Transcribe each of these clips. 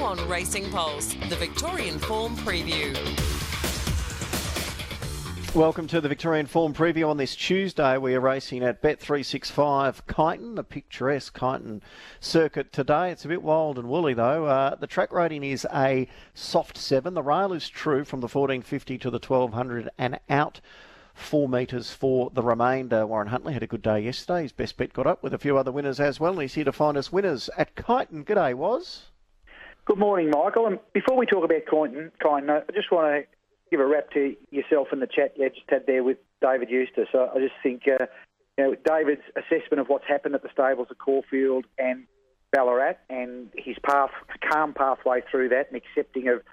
on Racing Pulse, the Victorian Form Preview. Welcome to the Victorian Form Preview on this Tuesday. We are racing at Bet365 Kyneton, the picturesque Kyneton circuit today. It's a bit wild and woolly though. The track rating is a soft 7. The rail is true from the 1450 to the 1200 and out 4 metres for the remainder. Warren Huntley had a good day yesterday. His best bet got up with a few other winners as well. And he's here to find us winners at Kyneton. G'day, Woz. Good morning, Michael. And before we talk about Kyneton, I just want to give a wrap to yourself and the chat you just had there with David Eustace. I just think, David's assessment of what's happened at the stables at Caulfield and Ballarat and his calm pathway through that and accepting of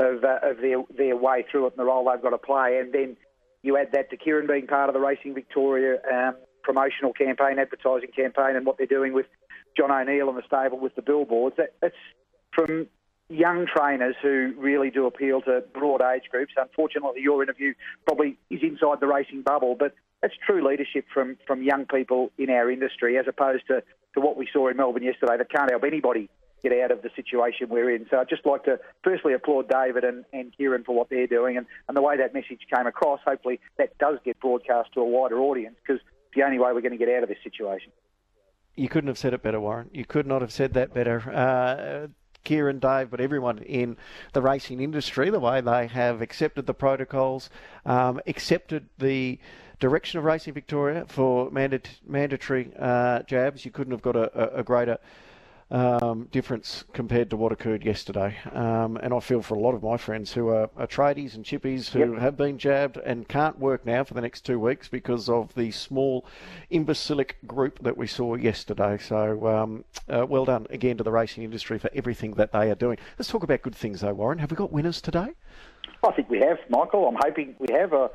their way through it and the role they've got to play. And then you add that to Kieran being part of the Racing Victoria promotional campaign, advertising campaign, and what they're doing with John O'Neill and the stable with the billboards. That's from young trainers who really do appeal to broad age groups. Unfortunately, your interview probably is inside the racing bubble, but that's true leadership from young people in our industry, as opposed to what we saw in Melbourne yesterday that can't help anybody get out of the situation we're in. So I'd just like to firstly applaud David and Kieran for what they're doing and the way that message came across. Hopefully that does get broadcast to a wider audience, because it's the only way we're going to get out of this situation. You couldn't have said it better, Warren. You could not have said that better. Kieran, Dave, but everyone in the racing industry, the way they have accepted the protocols, accepted the direction of Racing Victoria for mandatory jabs. You couldn't have got a greater difference compared to what occurred yesterday. And I feel for a lot of my friends who are tradies and chippies who have been jabbed and can't work now for the next 2 weeks because of the small imbecilic group that we saw yesterday. So well done again to the racing industry for everything that they are doing. Let's talk about good things though, Warren. Have we got winners today? I think we have, Michael. I'm hoping we have a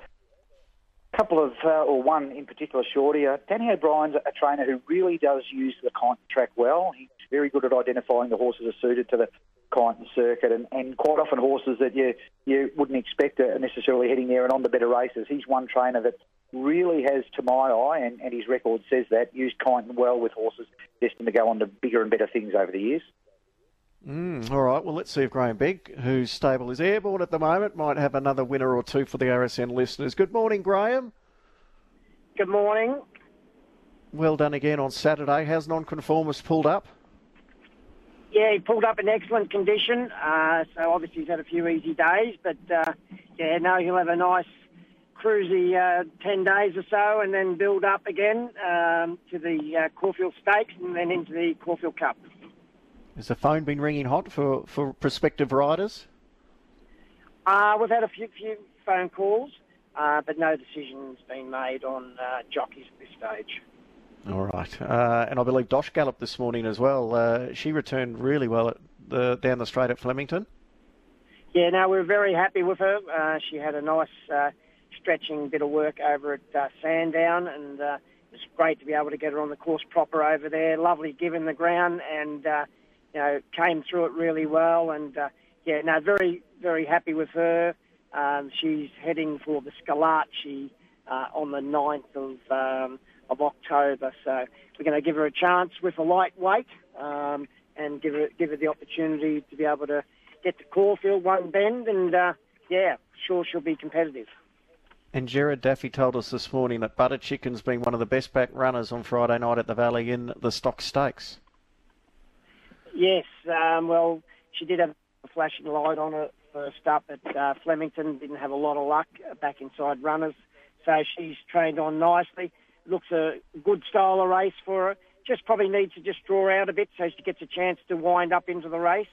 couple of, or one in particular, Shorty. Danny O'Brien's a trainer who really does use the Kyneton track well. He's very good at identifying the horses are suited to the Kyneton circuit, and quite often horses that you wouldn't expect are necessarily heading there and on the better races. He's one trainer that really has, to my eye, and his record says that, used Kyneton well with horses destined to go on to bigger and better things over the years. All right, well, let's see if Graham Begg, whose stable is airborne at the moment, might have another winner or two for the RSN listeners. Good morning, Graham. Good morning. Well done again on Saturday. How's Nonconformist pulled up? Yeah, he pulled up in excellent condition. So obviously he's had a few easy days, but he'll have a nice cruisy 10 days or so and then build up again to the Caulfield Stakes and then into the Caulfield Cup. Has the phone been ringing hot for prospective riders? We've had a few phone calls, but no decision's been made on jockeys at this stage. All right. And I believe Dosh galloped this morning as well. She returned really well at down the straight at Flemington. Yeah, no, we're very happy with her. She had a nice stretching bit of work over at Sandown, and it's great to be able to get her on the course proper over there. Lovely given the ground, and came through it really well. And very, very happy with her. She's heading for the Scalacci on the 9th of October. So we're going to give her a chance with a lightweight and give her the opportunity to be able to get to Caulfield one bend, and sure she'll be competitive. And Gerard Daffy told us this morning that Butter Chicken's been one of the best back runners on Friday night at the Valley in the Stock Stakes. Yes, she did have a flashing light on her first up at Flemington. Didn't have a lot of luck back inside runners, so she's trained on nicely. Looks a good style of race for her. Just probably needs to just draw out a bit so she gets a chance to wind up into the race.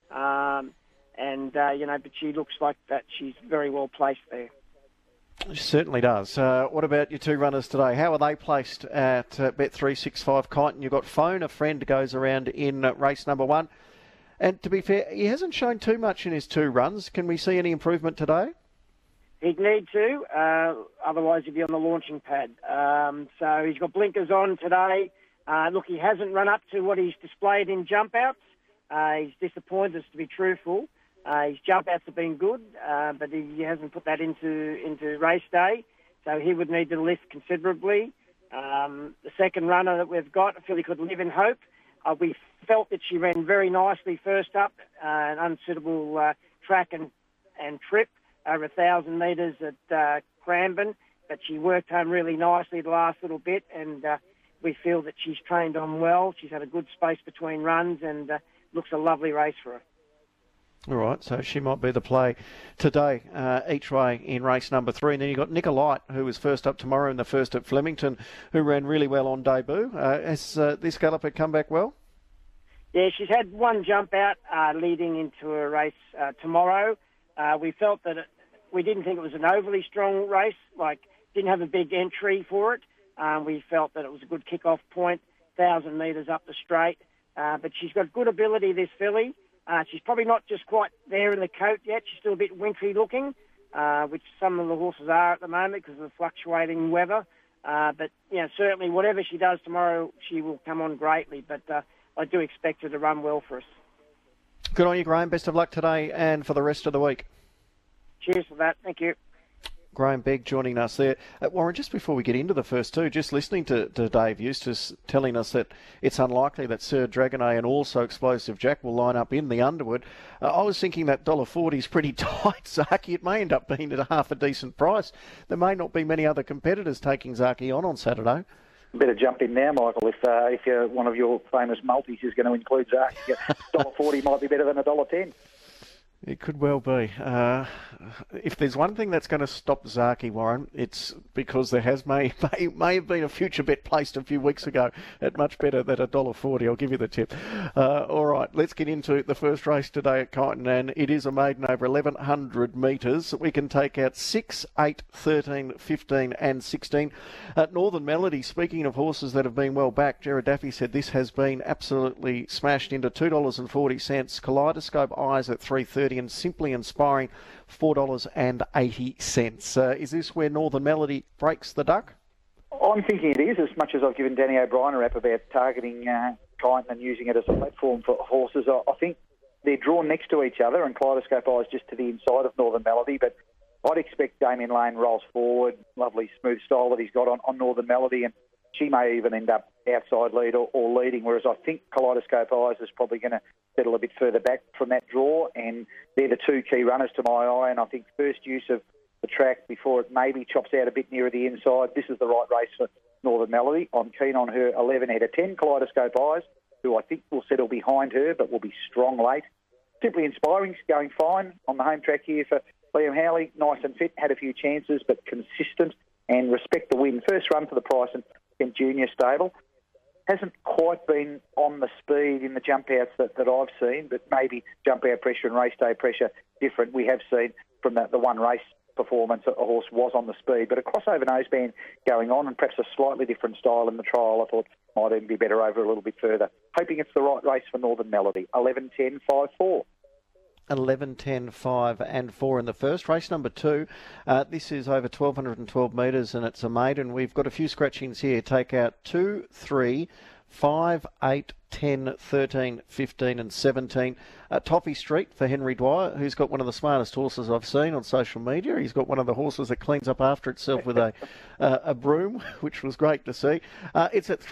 But she looks like that she's very well placed there. She certainly does. What about your two runners today? How are they placed at Bet365 Kyneton? You've got Phone, a friend, goes around in race number 1. And to be fair, he hasn't shown too much in his 2 runs. Can we see any improvement today? He'd need to, otherwise he'd be on the launching pad. So he's got blinkers on today. He hasn't run up to what he's displayed in jump outs. He's disappointed, to be truthful. His jump outs have been good, but he hasn't put that into race day, so he would need to lift considerably. The second runner that we've got, I feel he could live in hope. We felt that she ran very nicely first up, an unsuitable track and trip over 1,000 metres at Cranbourne, but she worked home really nicely the last little bit, and we feel that she's trained on well. She's had a good space between runs, and looks a lovely race for her. All right, so she might be the play today, each way in race number 3. And then you've got Nicolite, who was first up tomorrow in the first at Flemington, who ran really well on debut. Has this galloper come back well? Yeah, she's had one jump out leading into a race tomorrow. We felt that we didn't think it was an overly strong race, didn't have a big entry for it. We felt that it was a good kick-off point, 1,000 metres up the straight. But she's got good ability, this filly. She's probably not just quite there in the coat yet. She's still a bit wintry looking, which some of the horses are at the moment because of the fluctuating weather. But certainly whatever she does tomorrow, she will come on greatly. But I do expect her to run well for us. Good on you, Graham. Best of luck today and for the rest of the week. Cheers for that. Thank you. Graham Begg joining us there. Warren, just before we get into the first two, just listening to Dave Eustace telling us that it's unlikely that Sir Dragonet and also Explosive Jack will line up in the Underwood. I was thinking that $1.40 is pretty tight, Zaki. It may end up being at a half a decent price. There may not be many other competitors taking Zaki on Saturday. Better jump in now, Michael. If one of your famous multis is going to include Zaki, $1.40 might be better than $1.10. It could well be. If there's one thing that's going to stop Zaki, Warren, it's because there may have been a future bet placed a few weeks ago at much better than $1.40. I'll give you the tip. All right, let's get into the first race today at Kyneton, and it is a maiden over 1,100 metres. We can take out 6, 8, 13, 15 and 16. Northern Melody, speaking of horses that have been well backed, Gerard Daffy said this has been absolutely smashed into $2.40. Kaleidoscope Eyes at $3.30. And Simply Inspiring, $4.80. Is this where Northern Melody breaks the duck? I'm thinking it is, as much as I've given Danny O'Brien a rap about targeting Kyneton and using it as a platform for horses. I think they're drawn next to each other, and Kaleidoscope Eyes just to the inside of Northern Melody, but I'd expect Damien Lane rolls forward, lovely smooth style that he's got on Northern Melody, and she may even end up outside lead or leading, whereas I think Kaleidoscope Eyes is probably going to settle a bit further back from that draw, and they're the two key runners to my eye, and I think first use of the track before it maybe chops out a bit nearer the inside, this is the right race for Northern Melody. I'm keen on her 11 ahead of 10, Kaleidoscope Eyes, who I think will settle behind her but will be strong late. Simply Inspiring's going fine on the home track here for Liam Howley, nice and fit, had a few chances but consistent, and Respect the Win. First run for the Price and Kent Junior stable. Hasn't quite been on the speed in the jump outs that I've seen, but maybe jump out pressure and race day pressure different. We have seen from the one race performance a horse was on the speed, but a crossover noseband going on and perhaps a slightly different style in the trial I thought might even be better over a little bit further. Hoping it's the right race for Northern Melody. 11, 10, 5, 4. 11, 10, 5 and 4 in the first. Race number 2. This is over 1,212 metres and it's a maiden. We've got a few scratchings here. Take out 2, 3, 5, 8, 10, 13, 15 and 17. Toffee Street for Henry Dwyer, who's got one of the smartest horses I've seen on social media. He's got one of the horses that cleans up after itself with a broom, which was great to see. It's at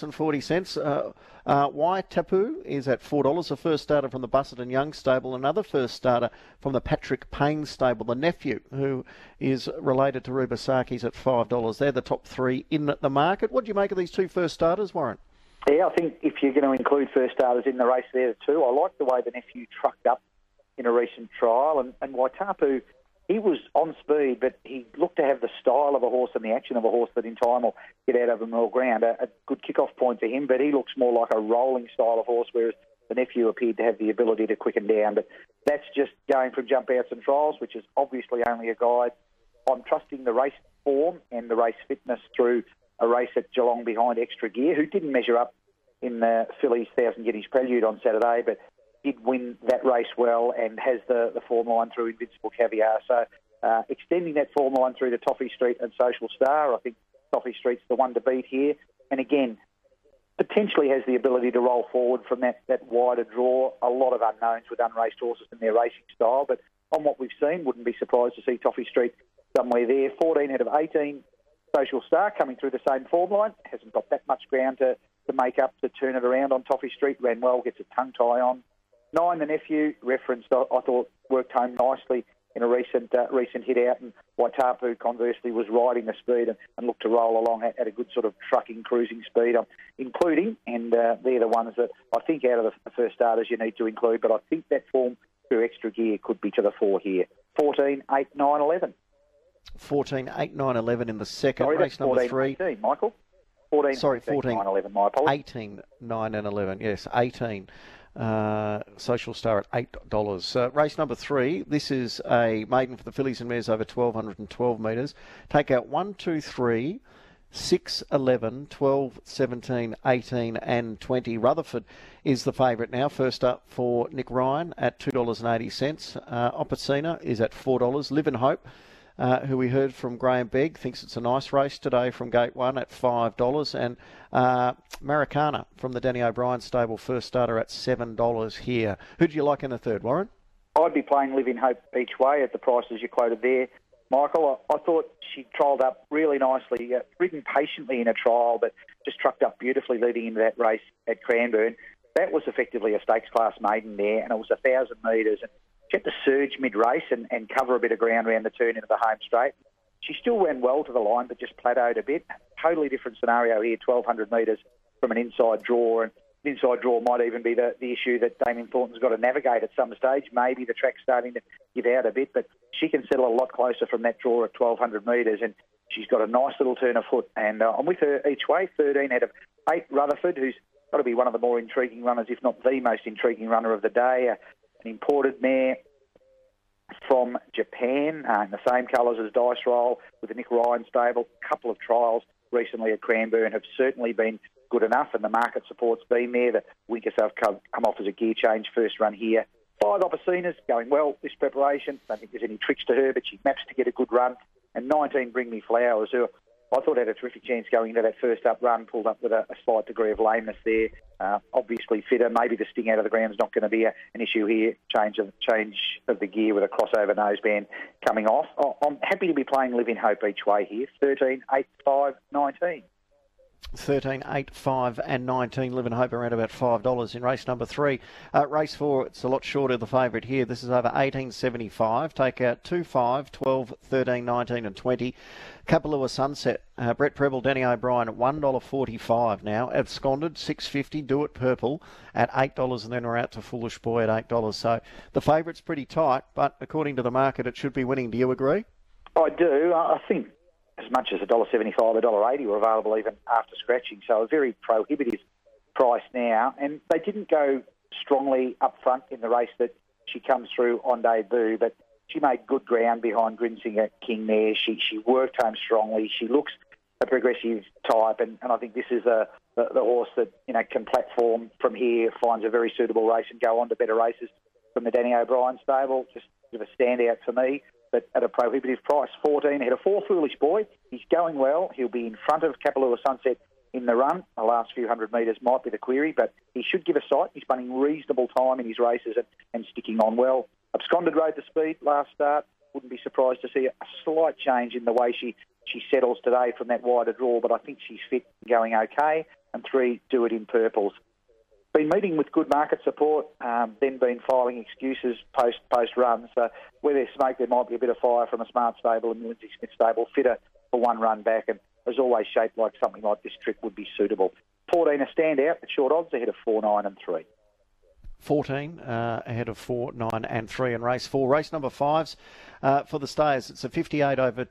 $3.40. Why Tapu is at $4. The first starter from the Busselton Young stable. Another first starter from the Patrick Payne stable, the nephew, who is related to Rubasaki's at $5. They're the top three in the market. What do you make of these two first starters, Warren? Yeah, I think if you're going to include first starters in the race there too, I like the way the nephew trucked up in a recent trial. And Waitapu, he was on speed, but he looked to have the style of a horse and the action of a horse that in time will get out of a more ground. A good kick-off point to him, but he looks more like a rolling style of horse, whereas the nephew appeared to have the ability to quicken down. But that's just going from jump outs and trials, which is obviously only a guide. I'm trusting the race form and the race fitness through a race at Geelong behind Extra Gear, who didn't measure up in the fillies 1,000 Guineas Prelude on Saturday, but did win that race well and has the form line through Invincible Caviar. So extending that form line through to Toffee Street and Social Star, I think Toffee Street's the one to beat here. And again, potentially has the ability to roll forward from that wider draw. A lot of unknowns with unraced horses and their racing style, but on what we've seen, wouldn't be surprised to see Toffee Street somewhere there. 14 out of 18. Social Star coming through the same form line. Hasn't got that much ground to to make up to turn it around on Toffee Street. Ran well, gets a tongue tie on. 9, the nephew, referenced, I thought worked home nicely in a recent hit out, and Waitapu conversely was riding the speed and looked to roll along at a good sort of trucking, cruising speed, including, and they're the ones that I think out of the first starters you need to include, but I think that form through extra gear could be to the fore here. 14, 8, 9, 11. 14, 8, 9, 11 in the second. Sorry, race number 14, 3. 18, Michael. 14, Sorry, 18, 14, 9, 11, my apologies. 18, 9 and 11. Yes, 18. Social Star at $8. Race number 3. This is a maiden for the fillies and mares over 1,212 metres. Take out 1, 2, 3, 6, 11, 12, 17, 18 and 20. Rutherford is the favourite now. First up for Nick Ryan at $2.80. Opacina is at $4. Live and Hope, who we heard from Graham Begg, thinks it's a nice race today from Gate 1 at $5. And Maracana from the Danny O'Brien stable, first starter at $7 here. Who do you like in the third, Warren? I'd be playing Live in Hope each way at the prices you quoted there, Michael. I thought she trialled up really nicely, ridden patiently in a trial, but just trucked up beautifully leading into that race at Cranbourne. That was effectively a stakes class maiden there, and it was 1,000 metres. And she had to surge mid-race and cover a bit of ground around the turn into the home straight. She still ran well to the line, but just plateaued a bit. Totally different scenario here, 1,200 metres from an inside draw. And the inside draw might even be the issue that Damien Thornton's got to navigate at some stage. Maybe the track's starting to give out a bit, but she can settle a lot closer from that draw at 1,200 metres. And she's got a nice little turn of foot. And I'm with her each way, 13 out of 8. Rutherford, who's got to be one of the more intriguing runners, if not the most intriguing runner of the day. An imported mare from Japan, in the same colours as Dice Roll, with the Nick Ryan stable. A couple of trials recently at Cranbourne have certainly been good enough, and the market support's been there. The Winkers have come off as a gear change first run here. 5, Opacina's going well this preparation. Don't think there's any tricks to her, but she maps to get a good run. And 19, Bring Me Flowers, who I thought had a terrific chance going into that first up run, pulled up with a slight degree of lameness there. Obviously fitter. Maybe the sting out of the ground is not going to be an issue here. Change of the gear with a crossover noseband coming off. I'm happy to be playing Live in Hope each way here. 13, 8, 5, 19. 13, 8, 5 and 19. Live and Hope around about $5 in race number 3. Race 4, it's a lot shorter, the favourite here. This is over 18.75. Take out 2, 5, 12, 13, 19 and 20. Kapalua Sunset, Brett Preble, Danny O'Brien at $1.45 now. Absconded, $6.50. Do It Purple at $8, and then we're out to Foolish Boy at $8. So the favourite's pretty tight, but according to the market, it should be winning. Do you agree? I do. I think as much as $1.75, $1.80 were available even after scratching. So a very prohibitive price now. And they didn't go strongly up front in the race that she comes through on debut, but she made good ground behind Grinsinger King there. She worked home strongly. She looks a progressive type, and I think this is the horse that can platform from here, finds a very suitable race and go on to better races from the Danny O'Brien stable. Just a bit of a standout for me, but at a prohibitive price. 14 ahead of 4, Foolish Boy. He's going well. He'll be in front of Kapalua Sunset in the run. The last few hundred metres might be the query, but he should give a sight. He's running reasonable time in his races and sticking on well. Absconded rode the speed last start. Wouldn't be surprised to see a slight change in the way she settles today from that wider draw, but I think she's fit and going okay. And 3, Do It in Purples. Been meeting with good market support, then been filing excuses post run. So where there's smoke, there might be a bit of fire from a Smart stable and Lindsay Smith stable, fitter for one run back, and as always shaped like something like this trip would be suitable. 14 a standout at short odds ahead of 4, 9 and 3. 14 ahead of 4, 9 and 3 in race 4. Race number 5's for the stayers. It's a 58 over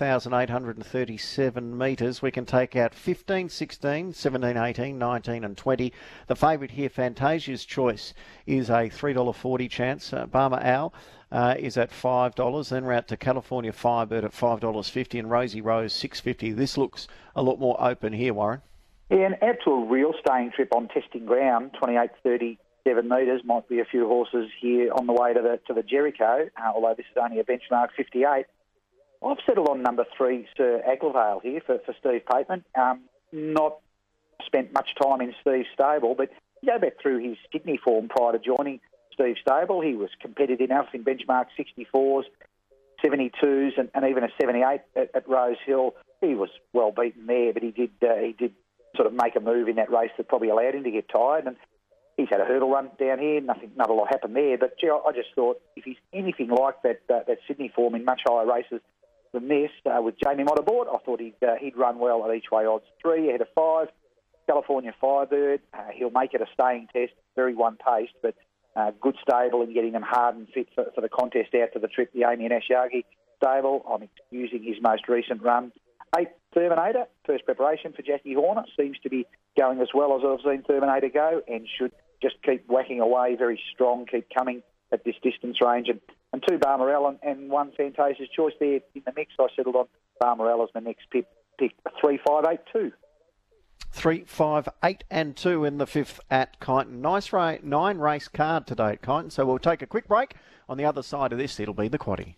2,837 metres. We can take out 15, 16, 17, 18, 19 and 20. The favourite here, Fantasia's Choice, is a $3.40 chance. Barmer Owl is at $5. Then we're out to California Firebird at $5.50 and Rosie Rose $6.50. This looks a lot more open here, Warren. Yeah, and out to a real staying trip on testing ground, 28.37 metres. Might be a few horses here on the way to the Jericho, although this is only a benchmark 58. I've settled on number 3, Sir Aglavale here for Steve Pateman. Not spent much time in Steve's stable, but you go back through his Sydney form prior to joining Steve's stable. He was competitive enough in benchmark 64s, 72s, and even a 78 at Rose Hill. He was well beaten there, but he did sort of make a move in that race that probably allowed him to get tired. And he's had a hurdle run down here. Not a lot happened there. But gee, I just thought if he's anything like that Sydney form in much higher races than this, with Jamie Mott aboard, I thought he'd run well at each way odds. 3 ahead of 5. California Firebird. He'll make it a staying test. Very one-paced, but good stable in getting them hard and fit for the contest out to the trip. The Amy and Ashyagi stable. I'm excusing his most recent run. 8 Terminator, first preparation for Jackie Horner. Seems to be going as well as I've seen Terminator go, and should just keep whacking away, very strong, keep coming at this distance range. And 2 Barmarella and 1 Fantasia's Choice there in the mix. I settled on Barmarella as my next pick. 3, 5, 8, 2. 3, 5, 8 and 2 in the 5th at Kyneton. Nice 9 race card today at Kyneton. So we'll take a quick break. On the other side of this, it'll be the quaddie.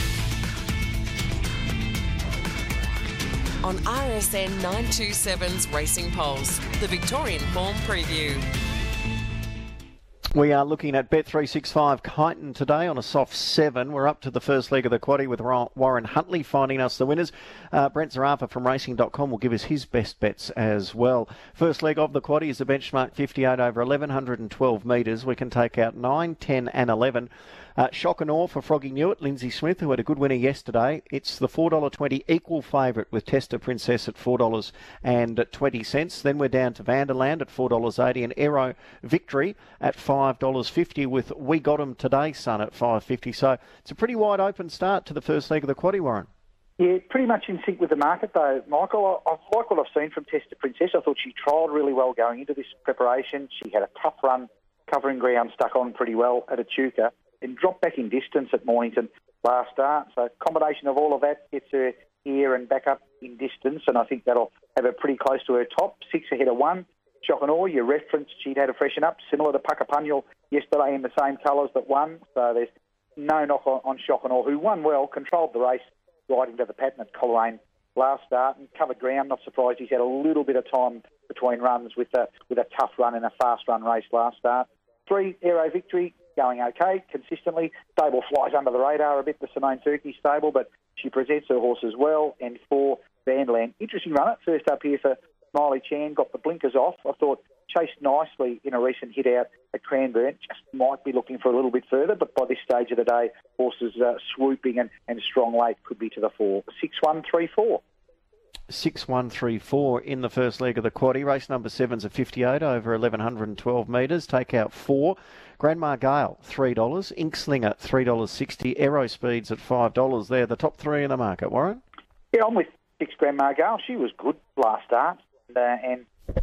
On RSN 927's Racing Pulse, the Victorian Form Preview. We are looking at Bet365 Kyneton today on a soft 7. We're up to the first leg of the quaddie with Warren Huntley finding us the winners. Brent Zarafa from Racing.com will give us his best bets as well. First leg of the quaddie is a benchmark 58 over 1,112 metres. We can take out 9, 10 and 11. Shock and Awe for Froggy Newitt, Lindsay Smith, who had a good winner yesterday. It's the $4.20 equal favourite with Tester Princess at $4.20. Then we're down to Vanderland at $4.80 and Aero Victory at $5.50 with We Got 'Em Today, Son, at $5.50. So it's a pretty wide open start to the first leg of the quaddie, Warren. Yeah, pretty much in sync with the market though, Michael. I like what I've seen from Tester Princess. I thought she trialled really well going into this preparation. She had a tough run, covering ground, stuck on pretty well at Echuca, and dropped back in distance at Mornington last start. So a combination of all of that gets her here and back up in distance, and I think that'll have her pretty close to her top. 6 ahead of 1. Shock and Awe, you referenced she'd had a freshen up, similar to Puckapunyal yesterday in the same colours that won. So there's no knock on Shock and Awe, who won well, controlled the race right into the pattern at Coleraine last start and covered ground. Not surprised he's had a little bit of time between runs with a tough run in a fast run race last start. 3, Aero Victory, going okay, consistently. Stable flies under the radar a bit, the Simone Turkey stable, but she presents her horse as well. And 4, Vanderland. Interesting runner, first up here for Smiley Chan, got the blinkers off. I thought chased nicely in a recent hit out at Cranbourne, just might be looking for a little bit further, but by this stage of the day, horses swooping and strong late could be to the 4. 6, 1, 3, 4. 6, 1, 3, 4 in the first leg of the quaddie. Race number 7's a 58 over 1,112 metres. Take out 4. Grandma Gale, $3. Inkslinger, $3.60. Aerospeeds at $5 there. The top 3 in the market, Warren? Yeah, I'm with 6, Grandma Gale. She was good last start. And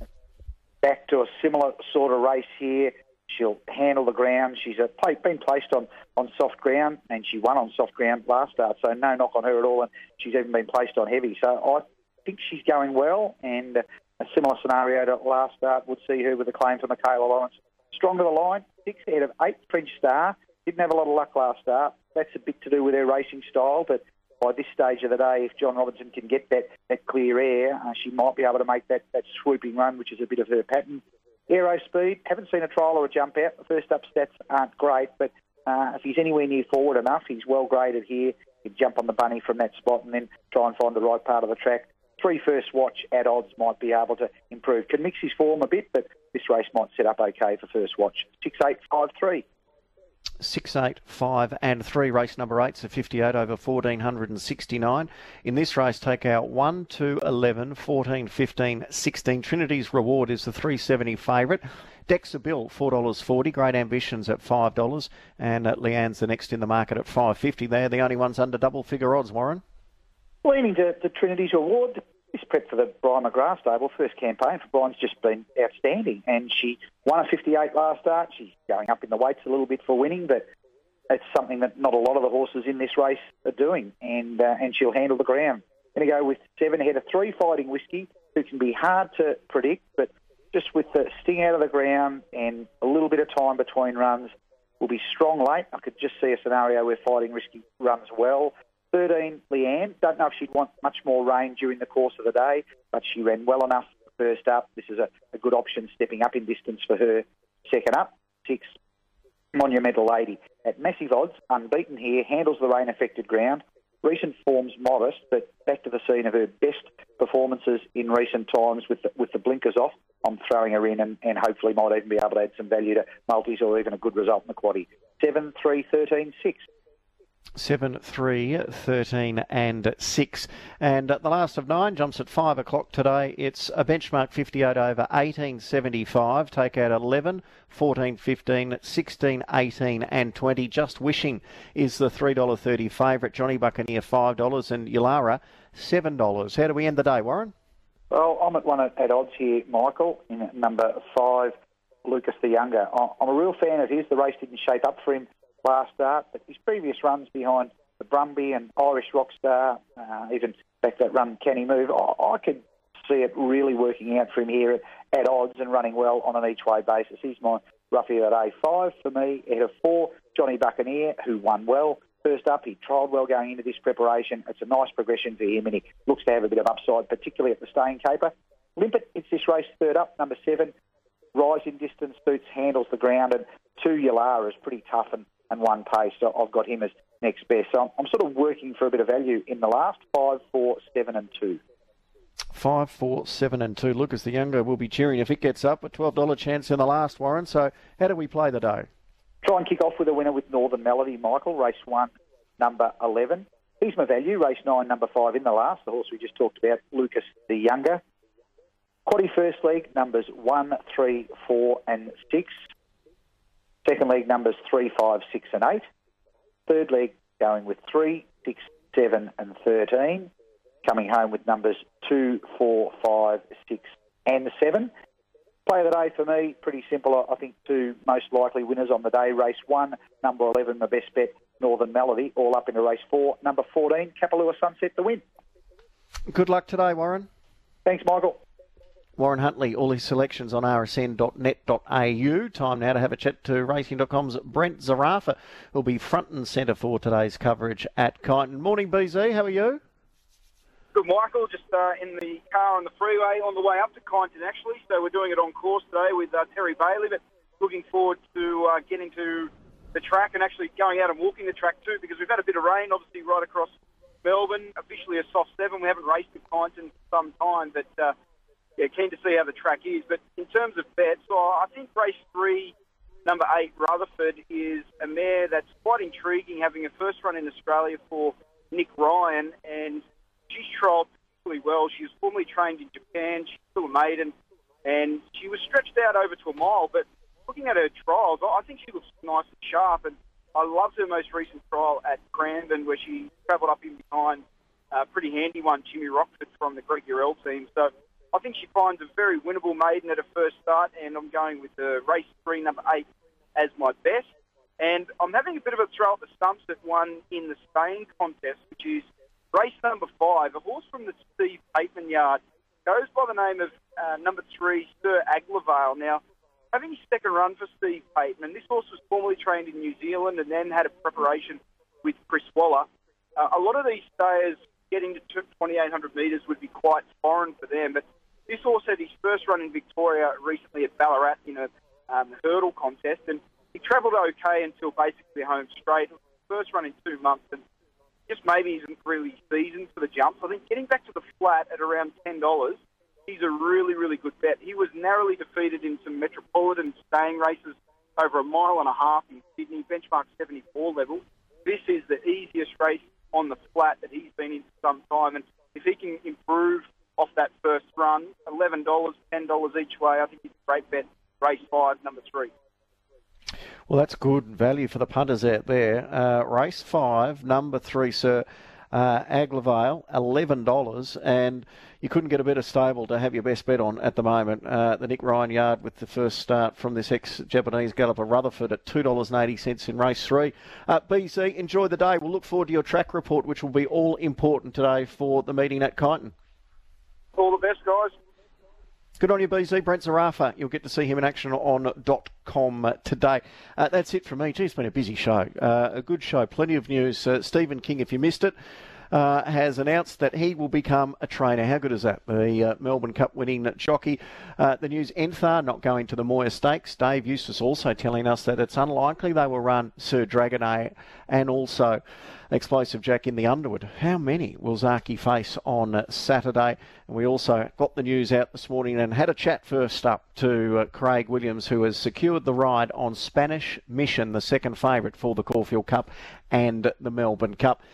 back to a similar sort of race here. She'll handle the ground. She's been placed on soft ground, and she won on soft ground last start, so no knock on her at all, and she's even been placed on heavy. So I think she's going well, and a similar scenario to last start would see her with a claim for Michaela Lawrence. Strong to the line, 6 ahead of 8, French Star. Didn't have a lot of luck last start. That's a bit to do with her racing style, but by this stage of the day, if John Robinson can get that clear air, she might be able to make that swooping run, which is a bit of her pattern. Aero Speed, haven't seen a trial or a jump out. The first up stats aren't great, but if he's anywhere near forward enough, he's well graded here. He'd jump on the bunny from that spot and then try and find the right part of the track. 3 First Watch at odds might be able to improve. Can mix his form a bit, but this race might set up okay for First Watch. 6, 8, 5, 3. 6, 8, 5 and 3. Race number 8's a 58 over 1,469. In this race, take out 1, 2, 11, 14, 15, 16. Trinity's Reward is the $3.70 favourite. Dexa Bill, $4.40. Great Ambitions at $5. And Leanne's the next in the market at $5.50. They're the only ones under double figure odds, Warren. Leaning to Trinity's Reward. This prep for the Brian McGrath stable, first campaign for Brian's just been outstanding, and she won a 58 last start. She's going up in the weights a little bit for winning, but it's something that not a lot of the horses in this race are doing, and she'll handle the ground. Going to go with 7 ahead of 3, Fighting Whiskey, who can be hard to predict, but just with the sting out of the ground and a little bit of time between runs, will be strong late. I could just see a scenario where Fighting Whiskey runs well. 13, Leanne. Don't know if she'd want much more rain during the course of the day, but she ran well enough first up. This is a good option stepping up in distance for her. Second up, 6, Monumental Lady. At massive odds, unbeaten here, handles the rain-affected ground. Recent form's modest, but back to the scene of her best performances in recent times with the blinkers off. I'm throwing her in and hopefully might even be able to add some value to multis or even a good result in the quaddie. 7, 3, 13, 6. 7, 3, 13 and 6. And the last of 9 jumps at 5 o'clock today. It's a benchmark 58 over 18.75. Take out 11, 14, 15, 16, 18 and 20. Just Wishing is the $3.30 favourite. Johnny Buccaneer $5 and Yulara $7. How do we end the day, Warren? Well, I'm at one at odds here, Michael, in number 5, Lucas the Younger. I'm a real fan of his. The race didn't shape up for him last start, but his previous runs behind the Brumby and Irish Rockstar, even back that run, Can He Move, I could see it really working out for him here at odds and running well on an each-way basis. He's my roughie of that day. 5 for me, ahead of 4, Johnny Buccaneer, who won well. First up, he trialled well going into this preparation. It's a nice progression for him, and he looks to have a bit of upside, particularly at the staying caper. Limpet, it's this race third up, number 7. Rise in distance, Boots handles the ground, and 2 Yulara is pretty tough and one pace, so I've got him as next best. So I'm sort of working for a bit of value in the last. 5, 4, 7 and 2. 5, 4, 7 and 2. Lucas the Younger will be cheering if it gets up. A $12 chance in the last, Warren. So how do we play the day? Try and kick off with a winner with Northern Melody, Michael. Race 1, number 11. He's my value. Race 9, number 5 in the last. The horse we just talked about, Lucas the Younger. Quaddie first leg, numbers 1, 3, 4 and 6. Second leg, numbers 3, 5, 6 and 8. Third leg, going with 3, 6, 7 and 13. Coming home with numbers 2, 4, 5, 6 and 7. Play of the day for me, pretty simple. I think 2 most likely winners on the day. Race 1, number 11, my best bet, Northern Melody. All up into race 4, number 14, Kapalua Sunset, the win. Good luck today, Warren. Thanks, Michael. Warren Huntley, all his selections on rsn.net.au. Time now to have a chat to Racing.com's Brent Zarafa, who'll be front and centre for today's coverage at Kyneton. Morning, BZ. How are you? Good, Michael. Just in the car on the freeway on the way up to Kyneton, actually. So we're doing it on course today with Terry Bailey, but looking forward to getting to the track and actually going out and walking the track too, because we've had a bit of rain, obviously, right across Melbourne. Officially a soft 7. We haven't raced at Kyneton for some time, but keen to see how the track is. But in terms of bets, I think race 3, number 8, Rutherford, is a mare that's quite intriguing, having a first run in Australia for Nick Ryan, and she's trialled really well. She was formerly trained in Japan. She's still a maiden, and she was stretched out over to a mile, but looking at her trials, I think she looks nice and sharp, and I loved her most recent trial at Cranbourne, where she travelled up in behind a pretty handy one, Jimmy Rockford from the Greg Urell team. So I think she finds a very winnable maiden at her first start, and I'm going with the race 3, number 8, as my best. And I'm having a bit of a throw at the stumps at one in the staying contest, which is race number 5. A horse from the Steve Pateman yard goes by the name of number 3, Sir Aglavale. Now, having his second run for Steve Pateman, this horse was formerly trained in New Zealand and then had a preparation with Chris Waller. A lot of these stayers getting to 2,800 metres would be quite foreign for them, but this horse had his first run in Victoria recently at Ballarat in a hurdle contest, and he travelled okay until basically home straight. First run in 2 months, and just maybe isn't really seasoned for the jumps. I think getting back to the flat at around $10, he's a really, really good bet. He was narrowly defeated in some metropolitan staying races over 1.5 miles in Sydney, benchmark 74 level. This is the easiest race on the flat that he's been in for some time, and if he can improve off that first run, $11, $10 each way, I think he's a great bet. Race 5, number 3. Well, that's good value for the punters out there. Race 5, number 3, Sir Aglavale, $11, and you couldn't get a better stable to have your best bet on at the moment. The Nick Ryan yard with the first start from this ex-Japanese galloper Rutherford at $2.80 in race 3. BC, enjoy the day. We'll look forward to your track report, which will be all important today for the meeting at Kyneton. All the best, guys. Good on you, BZ. Brent Zarafa. You'll get to see him in action on .com today. That's it from me. Gee, it's been a busy show. A good show. Plenty of news. Stephen King, if you missed it, has announced that he will become a trainer. How good is that? The Melbourne Cup winning jockey. The News Enthar not going to the Moir Stakes. Dave Eustace also telling us that it's unlikely they will run Sir Dragonet and also Explosive Jack in the Underwood. How many will Zaki face on Saturday? And we also got the news out this morning and had a chat first up to Craig Williams, who has secured the ride on Spanish Mission, the second favourite for the Caulfield Cup and the Melbourne Cup.